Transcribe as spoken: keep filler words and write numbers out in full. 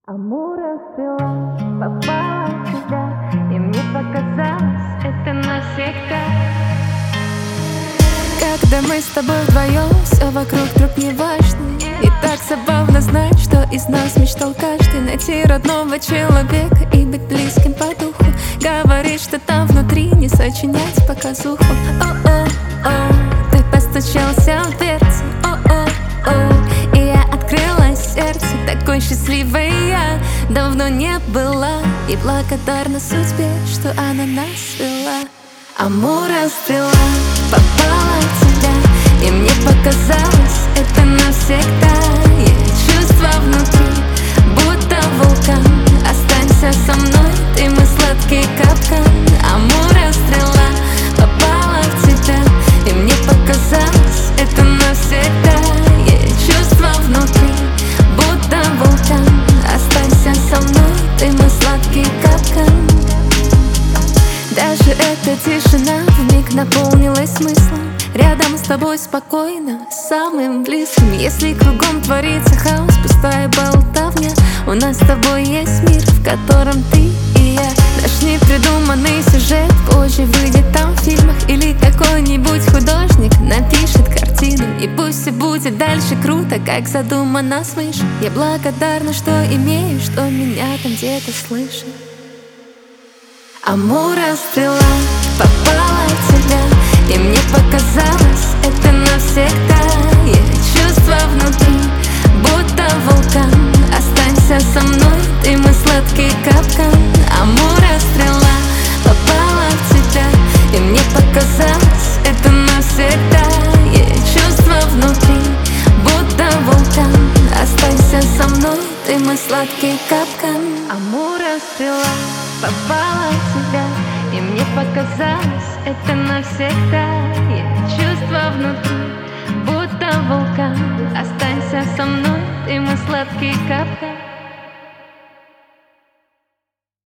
Амура стрела попала в тебя, и мне показалось, это навсегда. Когда мы с тобой вдвоем, все вокруг вдруг не важно. И так забавно знать, что из нас мечтал каждый найти родного человека и быть близким по духу. Говорит, что там внутри не сочинять показуху. О-о-о, ты постучался в дверцу. О-о-о, и я открыла сердце. Такой счастливой я давно не была, и благодарна судьбе, что она нас свела. Амура стрела попала в тебя, и мне показалось, это навсегда. Есть чувства внутри, будто вулкан. Останься со мной, ты мой сладкий капкан. Амура стрела попала в тебя, и мне показалось, это навсегда. Есть чувства внутри, будто вулкан. Останься со мной, ты мой сладкий капкан. Даже эта тишина вмиг наполнилась смыслом. Рядом с тобой спокойно, самым близким. Если кругом творится хаос, пустая болтовня, у нас с тобой есть мир, в котором ты и я. Наш непридуманный сюжет позже выйдет там в фильмах, или какой-нибудь художник напишет картину. И пусть все будет дальше круто, как задумано свыше. Я благодарна, что имею, что меня там где-то слышит. Амура стрела попала в тебя, и мне показалось, это навсегда. Есть чувства внутри, будто вулкан. Останься со мной, ты мой сладкий капкан. Амура стрела попала в тебя, и мне показалось, это навсегда. Есть чувства внутри, будто вулкан. Останься со мной, ты мой сладкий капкан. Амура стрела попала в тебя, и мне показалось, это навсегда. Есть чувства внутри, будто вулкан. Останься со мной, ты мой сладкий капкан.